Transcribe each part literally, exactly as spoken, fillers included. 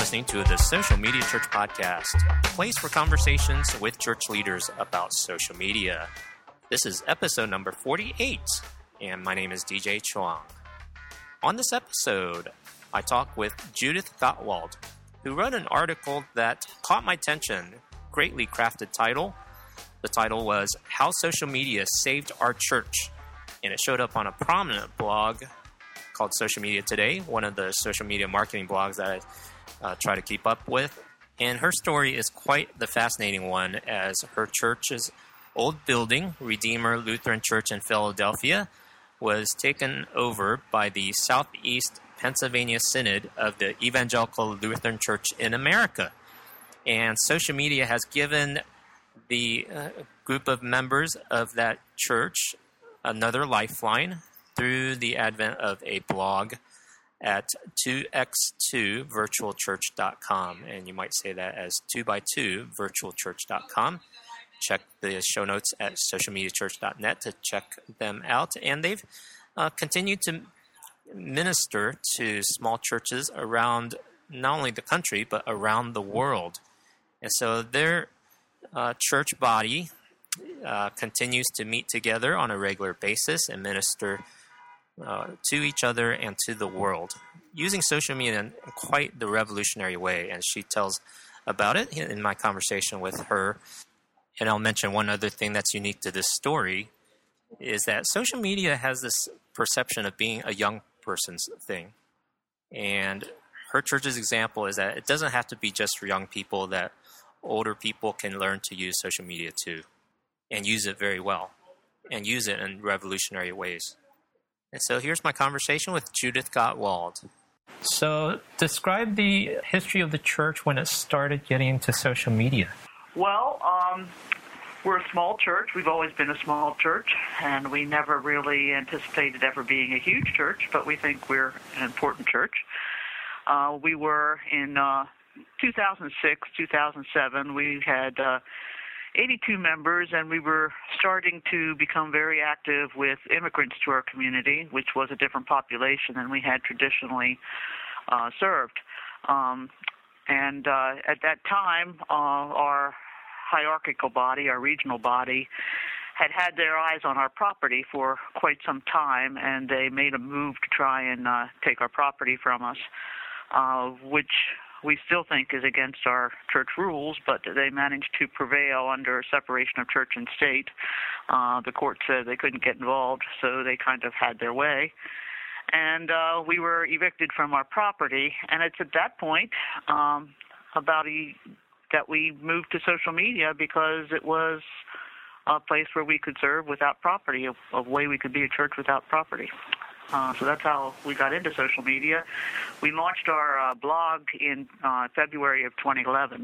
listening to the Social Media Church Podcast, a place for conversations with church leaders about social media. This is episode number forty-eight, and my name is D J Chuang. On this episode, I talk with Judith Gottwald, who wrote an article that caught my attention, greatly crafted title. The title was How Social Media Saved Our Church, and it showed up on a prominent blog called Social Media Today, one of the social media marketing blogs that I Uh, try to keep up with. And her story is quite the fascinating one, as her church's old building, Redeemer Lutheran Church in Philadelphia, was taken over by the Southeast Pennsylvania Synod of the Evangelical Lutheran Church in America. And social media has given the uh, group of members of that church another lifeline through the advent of a blog at two by two virtual church dot com, and you might say that as two by two virtual church dot com. Check the show notes at social media church dot net to check them out, and they've uh, continued to minister to small churches around not only the country, but around the world. And so their uh, church body uh, continues to meet together on a regular basis and minister Uh, to each other and to the world, using social media in quite the revolutionary way. And she tells about it in my conversation with her. And I'll mention one other thing that's unique to this story is that social media has this perception of being a young person's thing. And her church's example is that it doesn't have to be just for young people, that older people can learn to use social media too, and use it very well, and use it in revolutionary ways. And so here's my conversation with Judith Gottwald. So describe the history of the church when it started getting into social media. Well, um, we're a small church. We've always been a small church, and we never really anticipated ever being a huge church, but we think we're an important church. Uh, we were in uh, two thousand six, two thousand seven, we had Uh, eighty-two members, and we were starting to become very active with immigrants to our community, which was a different population than we had traditionally uh, served. Um, and uh, at that time, uh, our hierarchical body, our regional body, had had their eyes on our property for quite some time, and they made a move to try and uh, take our property from us, uh, which we still think is against our church rules, but they managed to prevail under separation of church and state. Uh, the court said they couldn't get involved, so they kind of had their way. And uh, we were evicted from our property, and it's at that point um, about a, that we moved to social media, because it was a place where we could serve without property, a, a way we could be a church without property. Uh, so that's how we got into social media. We launched our uh, blog in uh, February of twenty eleven.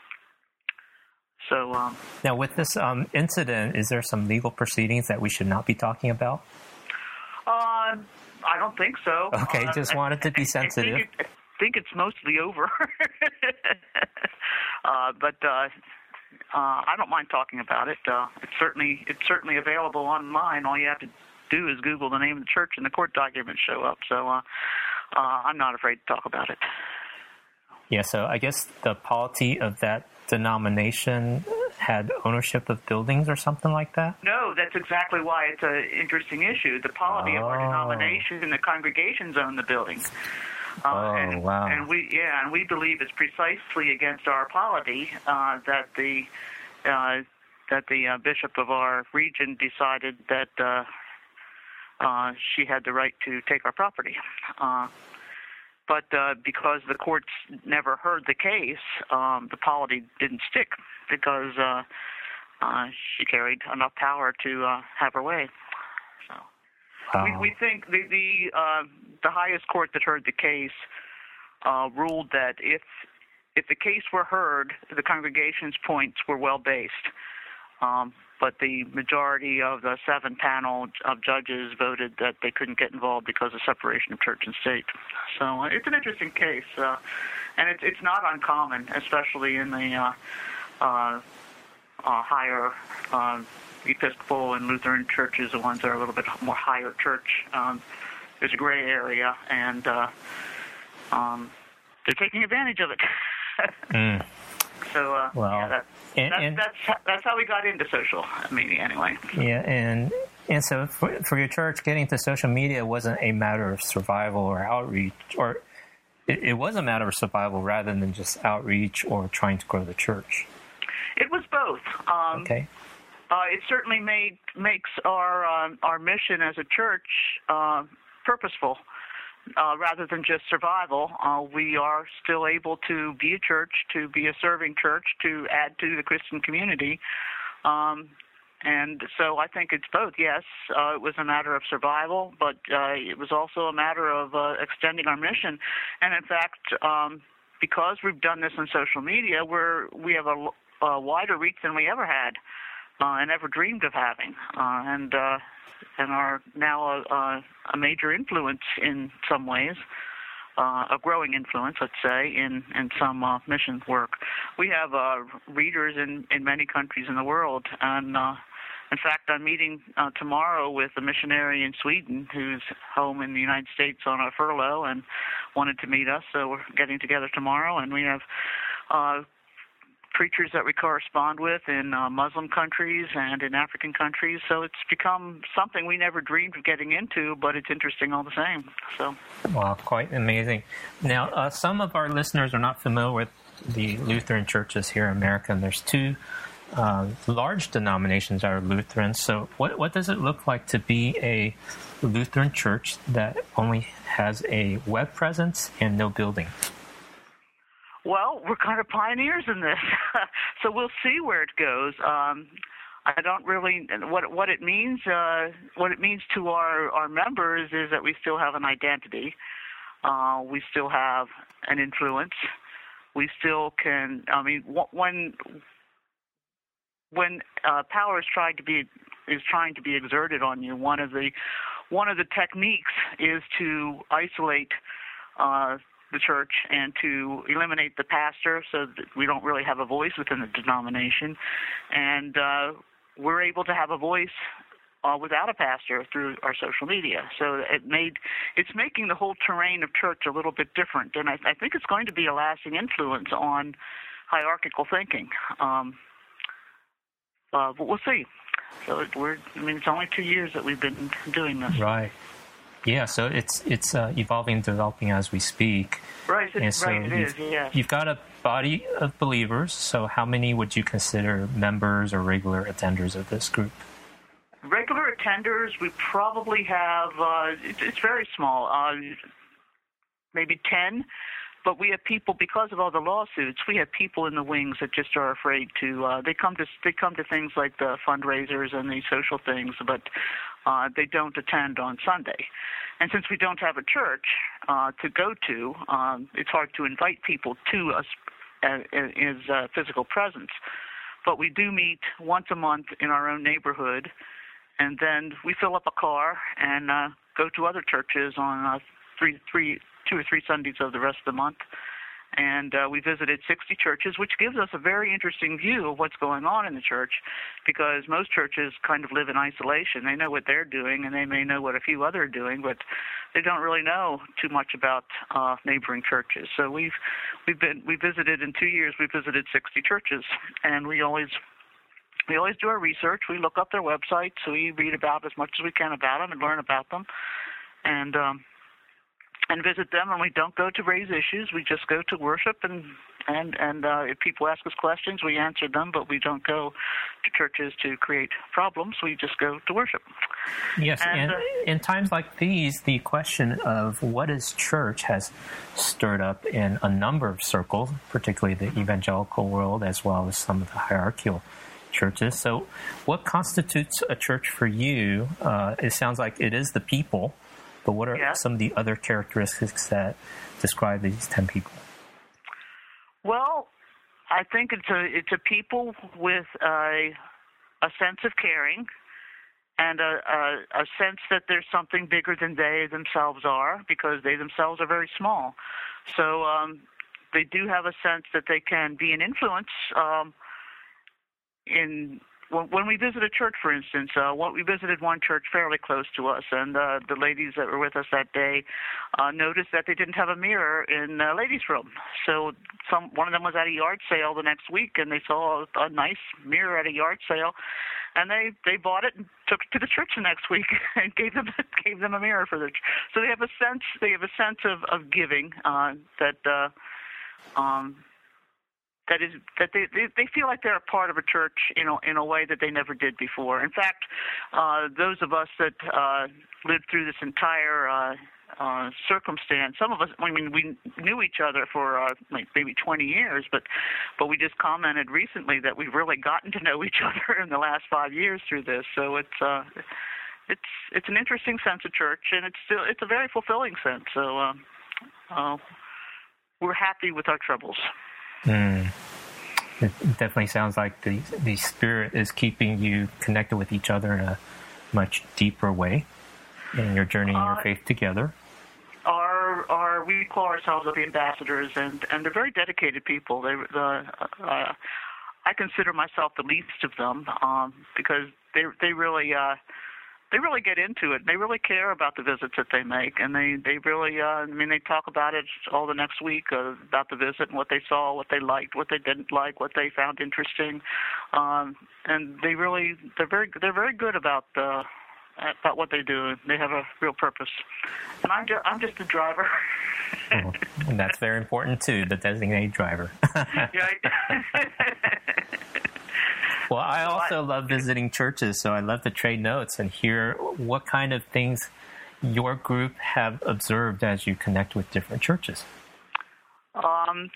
So um, now, with this um, incident, is there some legal proceedings that we should not be talking about? Uh, I don't think so. Okay, uh, just wanted to be sensitive. I think, it, I think it's mostly over. uh, but uh, uh, I don't mind talking about it. Uh, it's certainly it's certainly available online. All you have to do is Google the name of the church, and the court documents show up. So uh, uh, I'm not afraid to talk about it. Yeah, so I guess the polity of that denomination had ownership of buildings or something like that? No, that's exactly why it's an interesting issue. The polity oh. of our denomination and the congregations own the building. Uh, oh, and, wow. And we, yeah, and we believe it's precisely against our polity uh, that the uh, that the uh, bishop of our region decided that uh, uh, she had the right to take our property. Uh, but uh, because the courts never heard the case, um, the polity didn't stick, because uh, uh, she carried enough power to uh, have her way. So wow. we, we think the the, uh, the highest court that heard the case uh, ruled that if if the case were heard, the congregation's points were well based. Um, but the majority of the seven panel of judges voted that they couldn't get involved because of separation of church and state. So uh, it's an interesting case, uh, and it's it's not uncommon, especially in the uh, uh, uh, higher uh, Episcopal and Lutheran churches, the ones that are a little bit more higher church. Um, there's a gray area, and uh, um, they're taking advantage of it. mm. So uh, well, yeah, that, and, that's, and, that's that's how we got into social media anyway. Yeah, and and so for, for your church, getting to social media wasn't a matter of survival or outreach, or it, it was a matter of survival rather than just outreach or trying to grow the church. It was both. Um, okay. Uh, it certainly made makes our um, our mission as a church uh, purposeful. Uh, rather than just survival, uh, we are still able to be a church, to be a serving church, to add to the Christian community. Um, and so I think it's both. Yes, uh, it was a matter of survival, but uh, it was also a matter of uh, extending our mission. And in fact, um, because we've done this on social media, we're, we have a, a wider reach than we ever had uh, and ever dreamed of having. Uh, and uh, and are now a, a major influence in some ways, uh, a growing influence, let's say, in, in some uh, mission work. We have uh, readers in, in many countries in the world, and uh, in fact, I'm meeting uh, tomorrow with a missionary in Sweden who's home in the United States on a furlough and wanted to meet us, so we're getting together tomorrow, and we have uh, preachers that we correspond with in uh, Muslim countries and in African countries. So it's become something we never dreamed of getting into, but it's interesting all the same. So, wow, quite amazing. Now, uh, some of our listeners are not familiar with the Lutheran churches here in America, and there's two uh, large denominations that are Lutheran. So what, what does it look like to be a Lutheran church that only has a web presence and no building? Well, we're kind of pioneers in this, so we'll see where it goes. Um, I don't really what what it means. Uh, what it means to our, our members is that we still have an identity. Uh, we still have an influence. We still can. I mean, when when uh, power is trying to be is trying to be exerted on you, one of the one of the techniques is to isolate Uh, the church and to eliminate the pastor so that we don't really have a voice within the denomination. And uh, we're able to have a voice uh, without a pastor through our social media. So it made it's making the whole terrain of church a little bit different. And I, I think it's going to be a lasting influence on hierarchical thinking. Um, uh, but we'll see. So it, we're, I mean, it's only two years that we've been doing this. Right. Yeah, so it's it's uh, evolving, developing as we speak. Right, and so right, it is, yeah. You've got a body of believers, so how many would you consider members or regular attenders of this group? Regular attenders, we probably have, uh, it's, it's very small, uh, maybe ten, but we have people, because of all the lawsuits, we have people in the wings that just are afraid to, uh, they come to they come to things like the fundraisers and the social things, but uh, they don't attend on Sunday. And since we don't have a church uh, to go to, um, it's hard to invite people to us as, as uh, physical presence. But we do meet once a month in our own neighborhood, and then we fill up a car and uh, go to other churches on uh, three, three, two or three Sundays of the rest of the month. And uh, we visited sixty churches, which gives us a very interesting view of what's going on in the church, because most churches kind of live in isolation. They know what they're doing, and they may know what a few others are doing, but they don't really know too much about uh, neighboring churches. So we've we've been we visited in two years. We visited sixty churches, and we always we always do our research. We look up their websites, so we read about as much as we can about them and learn about them, and um, and visit them. And we don't go to raise issues. We just go to worship, and and and uh, if people ask us questions, we answer them. But we don't go to churches to create problems. We just go to worship. Yes, and, and uh, in times like these, the question of what is church has stirred up in a number of circles, particularly the evangelical world, as well as some of the hierarchical churches. So what constitutes a church for you? Uh, it sounds like it is the people, but what are yeah. some of the other characteristics that describe these ten people? Well, I think it's a it's a people with a a sense of caring and a, a, a sense that there's something bigger than they themselves are, because they themselves are very small. So um, they do have a sense that they can be an influence um, in when, when we visit a church, for instance, uh, what, we visited one church fairly close to us, and uh, the ladies that were with us that day uh, noticed that they didn't have a mirror in the ladies' room. So some one of them was at a yard sale the next week, and they saw a, a nice mirror at a yard sale, and they, they bought it and took it to the church the next week and gave them gave them a mirror for their. So they have a sense they have a sense of of giving uh, that. Uh, um, That is that they, they they feel like they're a part of a church, you know, in a way that they never did before. In fact, uh, those of us that uh, lived through this entire uh, uh, circumstance, some of us, I mean, we knew each other for uh, like maybe twenty years, but but we just commented recently that we've really gotten to know each other in the last five years through this. So it's uh, it's it's an interesting sense of church, and it's still it's a very fulfilling sense. So uh, uh, we're happy with our troubles. Mm. It definitely sounds like the the Spirit is keeping you connected with each other in a much deeper way in your journey in your uh, faith together. Our our we call ourselves the ambassadors, and, and they're very dedicated people. They the uh, I consider myself the least of them um, because they they really. Uh, They really get into it. They really care about the visits that they make, and they, they really, uh, I mean, they talk about it all the next week, uh, about the visit and what they saw, what they liked, what they didn't like, what they found interesting, um, and they really, they're very, they're very good about uh, about what they do. They have a real purpose, and I'm just, I'm just a driver. Oh, and that's very important too, the designated driver. Yeah. Well, I also love visiting churches, so I love to trade notes and hear what kind of things your group have observed as you connect with different churches. Um.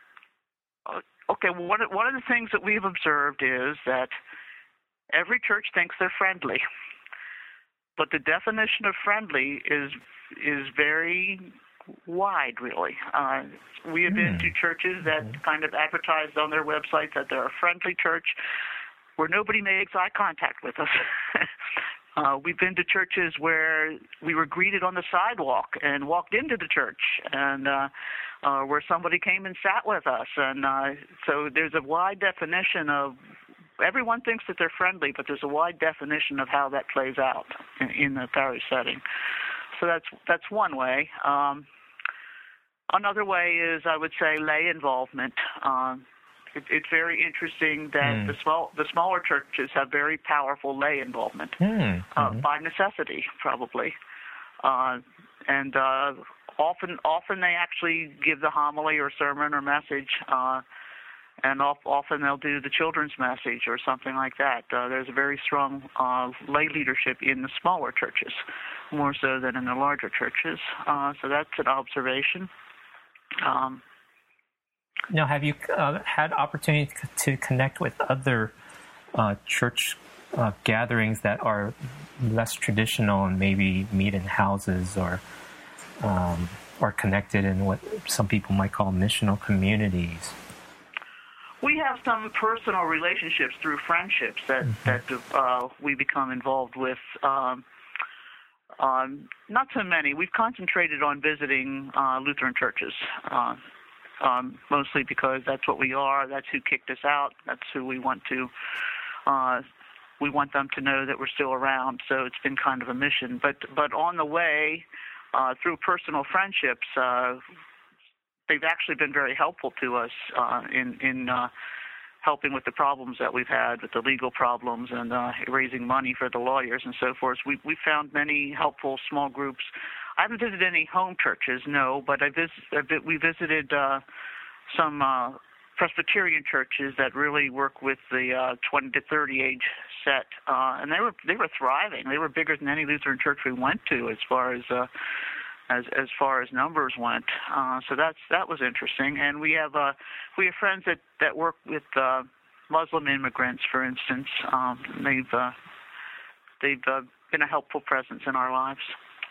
Okay, well, one of, one of the things that we've observed is that every church thinks they're friendly, but the definition of friendly is is very wide, really. Uh, we have been mm. to churches that mm-hmm. kind of advertised on their websites that they're a friendly church, where nobody makes eye contact with us. uh, we've been to churches where we were greeted on the sidewalk and walked into the church, and uh, uh, where somebody came and sat with us. And uh, so there's a wide definition of, everyone thinks that they're friendly, but there's a wide definition of how that plays out in, in the parish setting. So that's that's one way. Um, another way is, I would say, lay involvement. Um, It, it's very interesting that mm. the small, the smaller churches have very powerful lay involvement mm. uh, mm-hmm. by necessity, probably, uh, and uh, often, often they actually give the homily or sermon or message, uh, and often they'll do the children's message or something like that. Uh, there's a very strong uh, lay leadership in the smaller churches, more so than in the larger churches. Uh, so that's an observation. Um, Now, have you uh, had opportunity to connect with other uh, church uh, gatherings that are less traditional and maybe meet in houses or um, are connected in what some people might call missional communities? We have some personal relationships through friendships that mm-hmm. that uh, we become involved with. Um, um, not so many. We've concentrated on visiting uh, Lutheran churches. Uh, Um, mostly because that's what we are. That's who kicked us out. That's who we want to. Uh, we want them to know that we're still around. So it's been kind of a mission. But but on the way, uh, through personal friendships, uh, they've actually been very helpful to us uh, in in uh, helping with the problems that we've had with the legal problems and uh, raising money for the lawyers and so forth. We we found many helpful small groups. I haven't visited any home churches, no, but I vis- we visited uh, some uh, Presbyterian churches that really work with the uh, twenty to thirty age set, uh, and they were they were thriving. They were bigger than any Lutheran church we went to, as far as uh, as as far as numbers went. Uh, so that's that was interesting. And we have uh, we have friends that, that work with uh, Muslim immigrants, for instance. Um, they've uh, they've uh, been a helpful presence in our lives.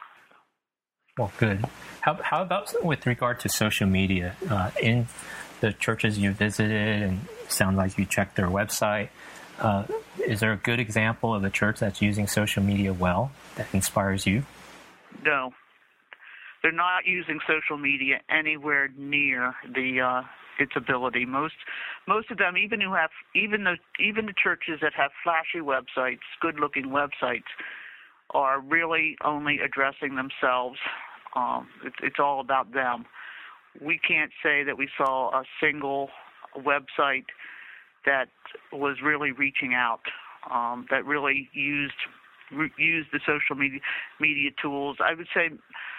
Well, good. How how about with regard to social media? Uh, in the churches you visited, and sound like you checked their website, uh, is there a good example of a church that's using social media well, that inspires you? No. They're not using social media anywhere near the uh, its ability. Most most of them, even who have, even the even the churches that have flashy websites, good-looking websites, are really only addressing themselves. Um, it's, it's all about them. We can't say that we saw a single website that was really reaching out, um, that really used re- used the social media media tools. I would say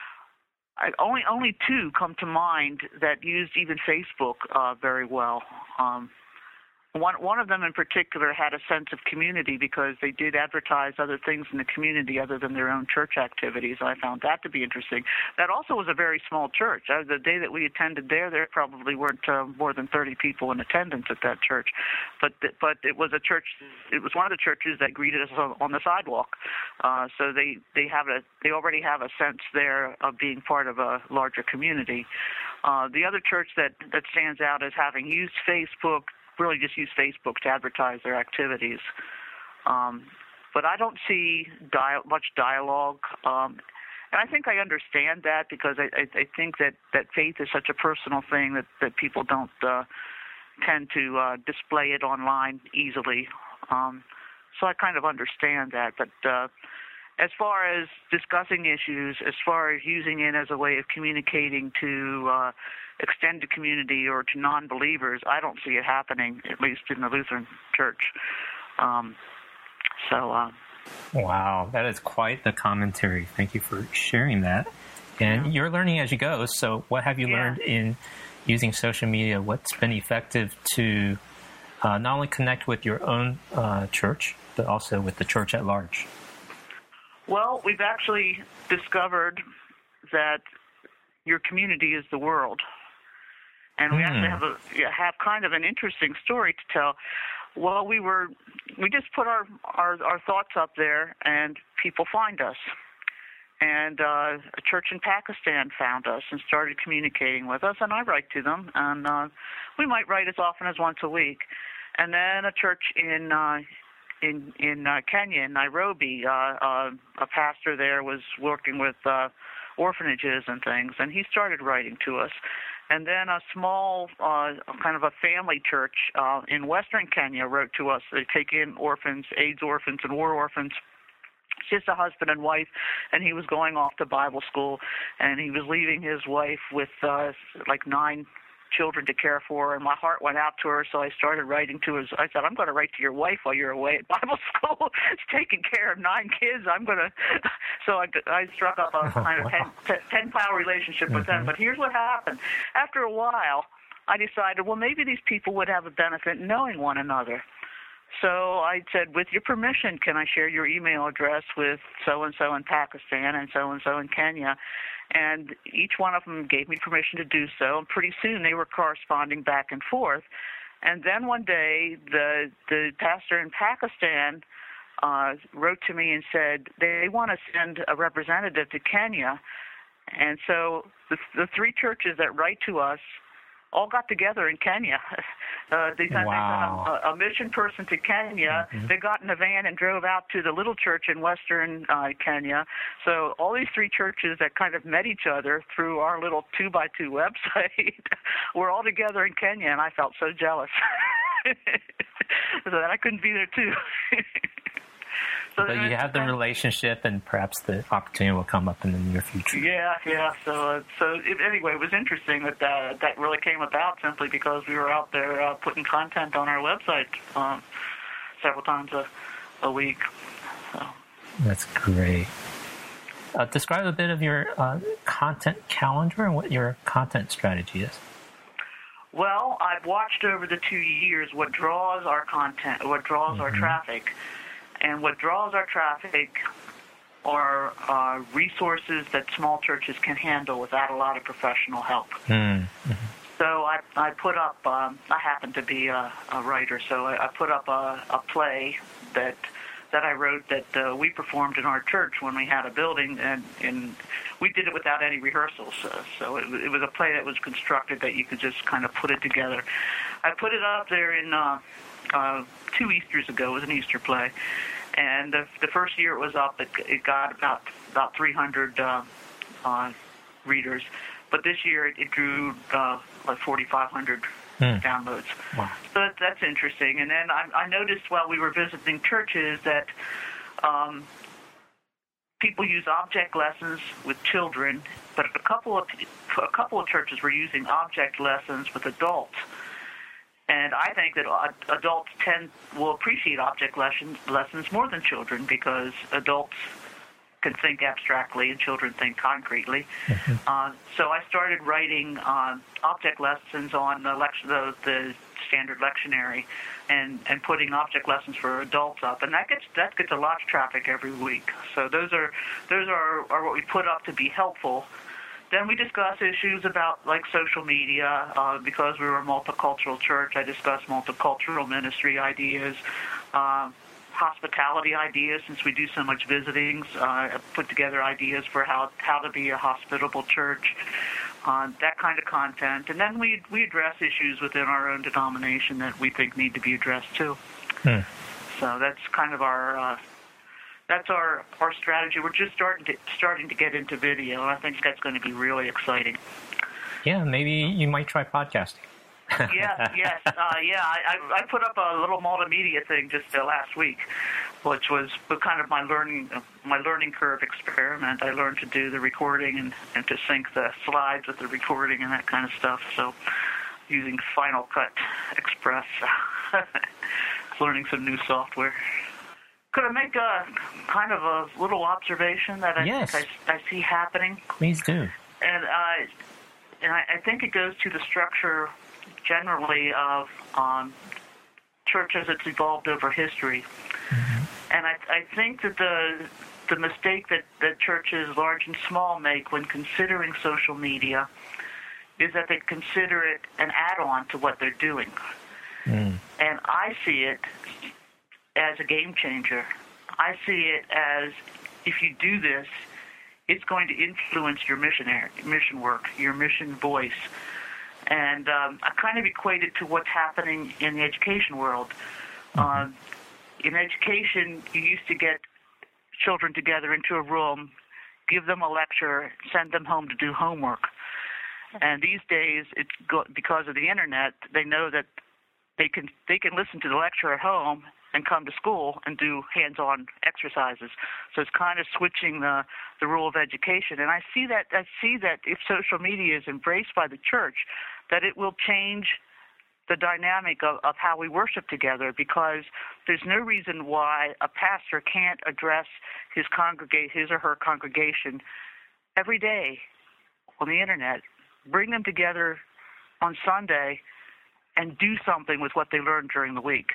I, only only two come to mind that used even Facebook uh, very well. Um, One one of them in particular had a sense of community because they did advertise other things in the community other than their own church activities. I found that to be interesting. That also was a very small church. Uh, the day that we attended there, there probably weren't uh, more than thirty people in attendance at that church. But but it was a church. It was one of the churches that greeted us on, on the sidewalk. Uh, so they they have a they already have a sense there of being part of a larger community. Uh, the other church that that stands out as having used Facebook. Really just use Facebook to advertise their activities. Um, but I don't see dia- much dialogue. Um, and I think I understand that because I, I, I think that, that faith is such a personal thing that, that people don't uh, tend to uh, display it online easily. Um, so I kind of understand that. But uh, as far as discussing issues, as far as using it as a way of communicating to uh, extended community or to non-believers, I don't see it happening, at least in the Lutheran Church. Um, so, uh, wow, that is quite the commentary. Thank you for sharing that. And yeah. You're learning as you go. So, what have you yeah. learned in using social media? What's been effective to uh, not only connect with your own uh, church, but also with the church at large? Well, we've actually discovered that your community is the world. And we mm. actually have a have kind of an interesting story to tell. Well, we were we just put our, our, our thoughts up there, and people find us. And uh, a church in Pakistan found us and started communicating with us, and I write to them, and uh, we might write as often as once a week. And then a church in uh, in in uh, Kenya, in Nairobi, uh, uh, a pastor there was working with uh, orphanages and things, and he started writing to us. And then a small, uh, kind of a family church uh, in western Kenya wrote to us. They take in orphans, AIDS orphans, and war orphans. It's just a husband and wife, and he was going off to Bible school, and he was leaving his wife with uh, like nine children to care for, and my heart went out to her, so I started writing to her. I said, I'm going to write to your wife while you're away at Bible school. It's taking care of nine kids. I'm going to... So I, I struck up a kind of ten, ten, ten-pile relationship with mm-hmm. them. But here's what happened. After a while, I decided, well, maybe these people would have a benefit in knowing one another. So I said, with your permission, can I share your email address with so-and-so in Pakistan and so-and-so in Kenya? And each one of them gave me permission to do so, and pretty soon they were corresponding back and forth. And then one day, the the pastor in Pakistan uh, wrote to me and said they want to send a representative to Kenya. And so the, the three churches that write to us all got together in Kenya. Uh, they sent wow. a, a mission person to Kenya. Mm-hmm. They got in a van and drove out to the little church in western uh, Kenya. So all these three churches that kind of met each other through our little two-by-two website were all together in Kenya, and I felt so jealous so that I couldn't be there too. So but you have the relationship, and perhaps the opportunity will come up in the near future. Yeah, yeah. So, uh, so it, anyway, it was interesting that uh, that really came about simply because we were out there uh, putting content on our website um, several times a, a week. So. That's great. Uh, describe a bit of your uh, content calendar and what your content strategy is. Well, I've watched over the two years what draws our content, what draws mm-hmm. our traffic. And what draws our traffic are uh, resources that small churches can handle without a lot of professional help. Mm-hmm. So I, I put up, um, I happen to be a, a writer, so I, I put up a, a play that that I wrote that uh, we performed in our church when we had a building, and, and we did it without any rehearsals. Uh, so it, it was a play that was constructed that you could just kind of put it together. I put it up there in... Uh, Uh, two Easters ago. It was an Easter play, and the, the first year it was up, it, it got about about three hundred uh, uh, readers. But this year it, it drew uh, like forty-five hundred hmm. downloads. Wow. So that, that's interesting. And then I, I noticed while we were visiting churches that um, people use object lessons with children, but a couple of a couple of churches were using object lessons with adults. And I think that adults tend will appreciate object lessons lessons more than children, because adults can think abstractly and children think concretely. Mm-hmm. Uh, so I started writing uh, object lessons on the, lect- the the standard lectionary, and, and putting object lessons for adults up, and that gets that gets a lot of traffic every week. So those are those are, are what we put up to be helpful. Then we discuss issues about, like, social media. Uh, because we were a multicultural church, I discussed multicultural ministry ideas, uh, hospitality ideas, since we do so much visitings. Uh, I put together ideas for how, how to be a hospitable church, uh, that kind of content. And then we we address issues within our own denomination that we think need to be addressed, too. Hmm. So that's kind of our... Uh, That's our, our strategy. We're just starting to starting to get into video, and I think that's going to be really exciting. Yeah, maybe you might try podcasting. yes, yes, uh, yeah. I, I put up a little multimedia thing just uh, last week, which was kind of my learning my learning curve experiment. I learned to do the recording and, and to sync the slides with the recording and that kind of stuff. So, using Final Cut Express, learning some new software. Could I make a kind of a little observation that I yes. think I, I see happening? Please do. And, uh, and I, I think it goes to the structure generally of um, church as it's evolved over history. Mm-hmm. And I, I think that the the mistake that, that churches, large and small, make when considering social media is that they consider it an add-on to what they're doing. Mm. And I see it as a game changer. I see it as, if you do this, it's going to influence your missionary, mission work, your mission voice. And um, I kind of equate it to what's happening in the education world. Mm-hmm. Uh, in education, you used to get children together into a room, give them a lecture, send them home to do homework. And these days, it's go- because of the internet, they know that they can they can listen to the lecture at home and come to school and do hands-on exercises. So it's kind of switching the, the rule of education. And I see that I see that if social media is embraced by the church, that it will change the dynamic of, of how we worship together, because there's no reason why a pastor can't address his congregate his or her congregation every day on the internet, bring them together on Sunday, and do something with what they learned during the week.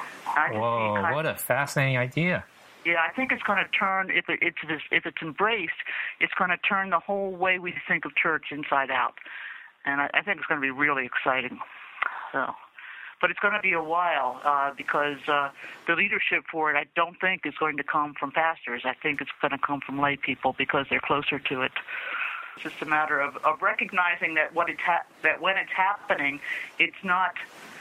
Whoa, what a fascinating idea. Yeah, I think it's going to turn, if it, it's if it's embraced, it's going to turn the whole way we think of church inside out. And I, I think it's going to be really exciting. So, but it's going to be a while uh, because uh, the leadership for it, I don't think, is going to come from pastors. I think it's going to come from lay people because they're closer to it. It's just a matter of, of recognizing that what it's ha- that when it's happening, it's not...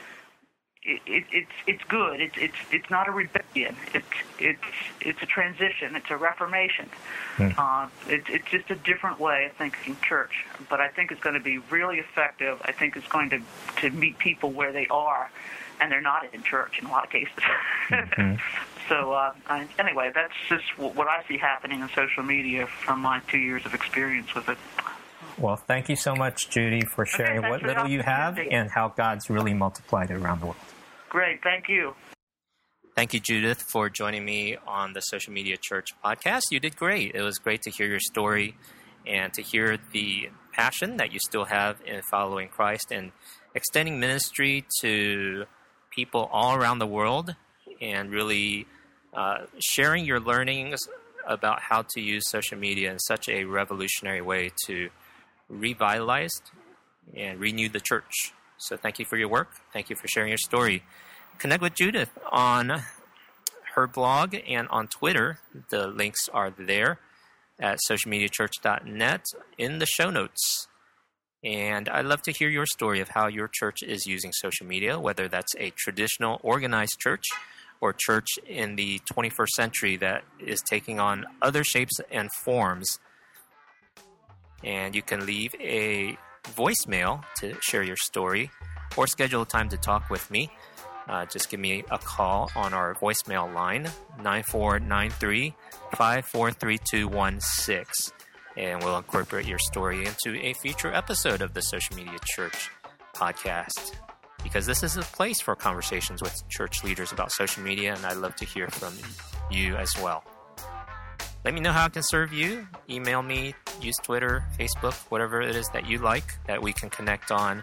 It, it, it's it's good. It's it's it's not a rebellion. It's it's it's a transition. It's a reformation. Mm. Uh, it's it's just a different way of thinking church. But I think it's going to be really effective. I think it's going to, to meet people where they are, and they're not in church in a lot of cases. Mm-hmm. So uh, I, anyway, that's just what I see happening in social media from my two years of experience with it. Well, thank you so much, Judy, for sharing okay, what for little you have and how God's really multiplied it around the world. Great. Thank you. Thank you, Judith, for joining me on the Social Media Church podcast. You did great. It was great to hear your story and to hear the passion that you still have in following Christ and extending ministry to people all around the world, and really uh, sharing your learnings about how to use social media in such a revolutionary way to revitalize and renew the church. So thank you for your work. Thank you for sharing your story. Connect with Judith on her blog and on Twitter. The links are there at social media church dot net in the show notes. And I'd love to hear your story of how your church is using social media, whether that's a traditional organized church or church in the twenty-first century that is taking on other shapes and forms. And you can leave a voicemail to share your story or schedule a time to talk with me, uh, just give me a call on our voicemail line, nine four nine three, five four three two one six, and we'll incorporate your story into a future episode of the Social Media Church podcast. Because this is a place for conversations with church leaders about social media, and I'd love to hear from you as well. Let me know how I can serve you. Email me, use Twitter, Facebook, whatever it is that you like that we can connect on.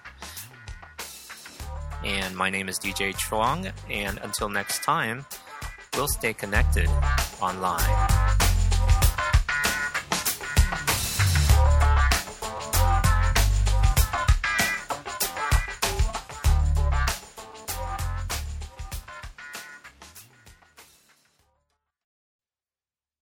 And my name is D J Chuang, and until next time, we'll stay connected online.